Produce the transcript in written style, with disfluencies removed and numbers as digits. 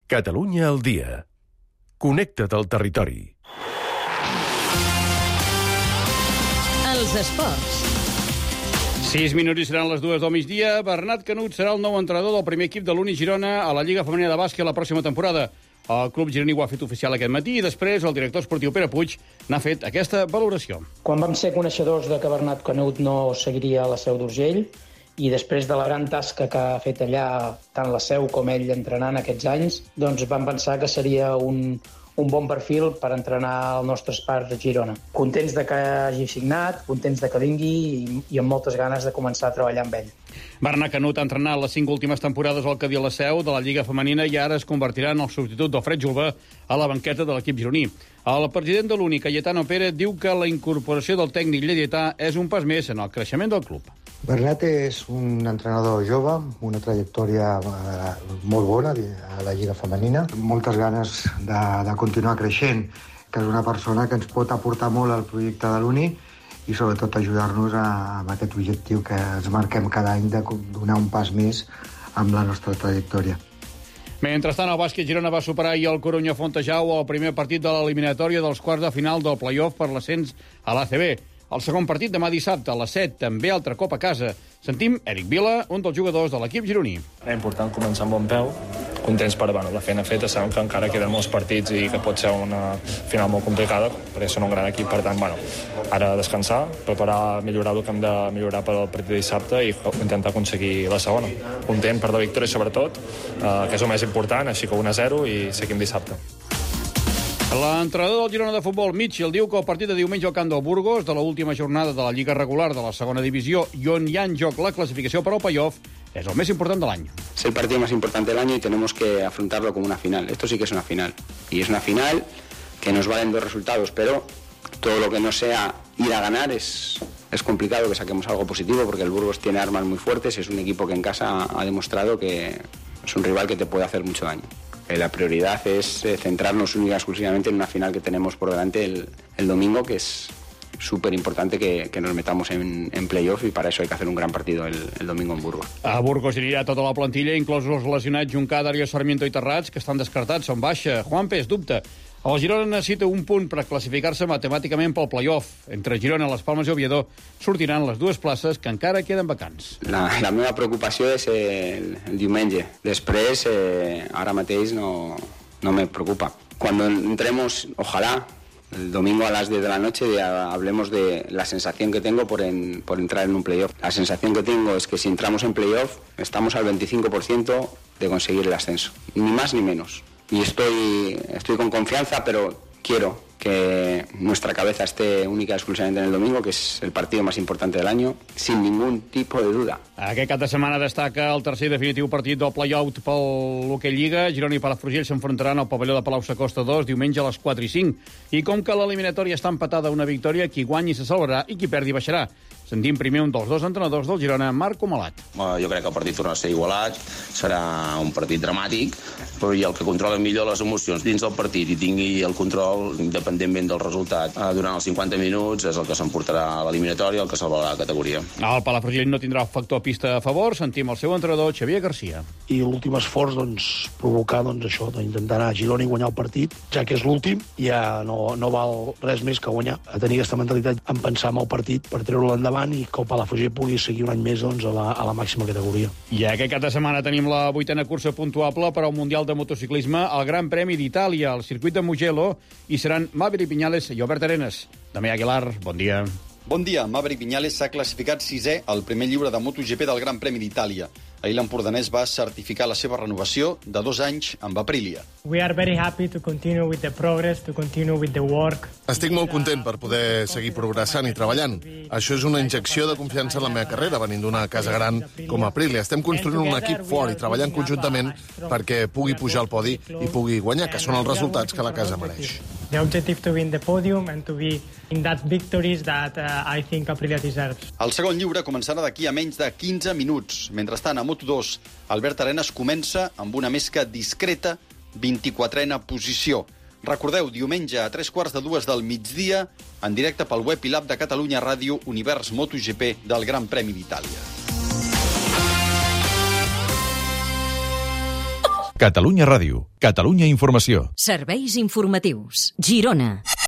Catalunya al dia. Connecta't al territori. Els esports. 6 minuts i seran les 2 del migdia. Bernat Canut serà el nou entrenador del primer equip de l'Uni Girona a la Lliga Femenina de Bàsquet la pròxima temporada. El club gironí ho ha fet oficial aquest matí i després el director esportiu Pere Puig n'ha fet aquesta valoració. Quan vam ser coneixedors de que Bernat Canut no seguiria a la Seu d'Urgell i després de la gran tasca que ha fet allà, tant la Seu com ell entrenant aquests anys, doncs vam pensar que seria un bon perfil per entrenar el nostre Spark Girona. Contents de que hagi signat, contents de que vingui i amb moltes ganes de començar a treballar amb ell. Bernat Canut ha entrenat les 5 últimes temporades al Cadí a la Seu de la Lliga Femenina i ara es convertirà en el substitut d'Alfred Julve a la banqueta de l'equip gironí. El president de l'Uni, Cayetano Pérez, diu que la incorporació del tècnic lleidatà és un pas més en el creixement del club. Bernat és un entrenador jove, amb una trajectòria molt bona a la Lliga Femenina, moltes ganes de continuar creixent, que és una persona que ens pot aportar molt al projecte de l'Uni i sobretot ajudar-nos amb aquest objectiu que ens marquem cada any de donar un pas més amb la nostra trajectòria. Mentrestant, el bàsquet Girona va superar ahir el Corunya Fontejau al primer partit de l'eliminatòria dels quarts de final del play-off per l'ascens a l'ACB. El segon partit demà dissabte a les 7, també altre cop a casa. Sentim Eric Vila, un dels jugadors de l'equip gironí. Era important començar amb bon peu, contents per la feina feta, sabem que encara queden molts partits i que pot ser una final molt complicada, perquè són un gran equip, per tant, ara descansar, preparar, millorar el que hem de millorar per al partit de dissabte i intentar aconseguir la segona. Content per la victòria, sobretot, que és el més important, així que 1-0 i seguim dissabte. L'entrenador del Girona de futbol, Mitchell, diu que el partit de diumenge al camp del Burgos, de l'última jornada de la Lliga regular de la segona divisió i on hi ha en joc la clasificació per al play-off, es el més important de l'any. Es el partido más importante del año y tenemos que afrontarlo como una final. Esto sí que es una final. Y es una final que nos valen 2 resultados, pero todo lo que no sea ir a ganar es complicado que saquemos algo positivo porque el Burgos tiene armas muy fuertes y es un equipo que en casa ha demostrado que es un rival que te puede hacer mucho daño. La prioridad es centrarnos única y exclusivamente en una final que tenemos por delante el domingo, que es súper importante que nos metamos en playoff y para eso hay que hacer un gran partido el domingo en Burgos. A Burgos anirà tota la plantilla, inclosos els lesionats Juncà, Darío Sarmiento i Terrats, que estan descartats, són baixa. Juanpe es dubta. El Girona necessita un punt per classificar-se matemàticament pel play-off. Entre Girona, Les Palmes i Oviedo sortiran les 2 places que encara queden vacants. La meva preocupació és el diumenge. Després, ara mateix no me preocupa. Cuando entremos, ojalá, el domingo a las 10 de la noche hablemos de la sensación que tengo por entrar en un playoff. La sensación que tengo es que si entramos en playoff estamos al 25% de conseguir el ascenso. Ni más ni menos. Y estoy con confianza, pero quiero que nuestra cabeza esté única y exclusivamente en el domingo, que es el partido más importante del año, sin ningún tipo de duda. Aquest cap de setmana destaca el tercer i definitiu partit del play-out pel l'Hockey Lliga. Girona i Palafrugell s'enfrontaran al pavelló de Palau-Sacosta 2 diumenge a les 4 i 5. I com que l'eliminatòria està empatada a una victòria, qui guanyi se salvarà i qui perdi baixarà. Sentim primer un dels 2 entrenadors del Girona, Marco Malat. Jo crec que el partit torna a ser igualat, serà un partit dramàtic, però el que controla millor les emocions dins del partit i tingui el control, independentment del resultat, durant els 50 minuts és el que s'emportarà a l'eliminatòria, el que salvarà la categoria. El Palafrugell no tindrà el factor pista a favor. Sentim el seu entrenador, Xavier Garcia. I l'últim esforç, provocar això, d'intentar anar a Girona i guanyar el partit, ja que és l'últim, ja no val res més que guanyar. A tenir aquesta mentalitat en pensar en el partit per treure-lo endavant i que el Palafrugell pugui seguir un any més a la màxima categoria. I aquest cap de setmana tenim la 8a cursa puntuable per al Mundial de Motociclisme al Gran Premi d'Itàlia, al circuit de Mugello, i seran Maverick Viñales i Albert Arenas. Damià Aguilar, bon dia. Bon dia. Maverick Viñales s'ha classificat 6è al primer lliure de MotoGP del Gran Premi d'Itàlia. Ahir l'empordanès va certificar la seva renovació de 2 anys amb Aprilia. We are very happy to continue with the progress, to continue with the work. Estic molt content per poder seguir progressant i treballant. Això és una injecció de confiança en la meva carrera, venint d'una casa gran com Aprilia. Estem construint un equip fort i treballant conjuntament perquè pugui pujar al podi i pugui guanyar, que són els resultats que la casa mereix. The objective to be in the podium and to be in that victories that I think Aprilia deserves. El segon lliure començarà d'aquí a menys de 15 minuts. Mentrestant, a Moto2, Albert Arenas comença amb una més que discreta 24a posició. Recordeu, diumenge a 3:15 del migdia, en directe pel web i l'app de Catalunya Ràdio, Univers MotoGP del Gran Premi d'Itàlia. Catalunya Ràdio. Catalunya Informació. Serveis informatius. Girona.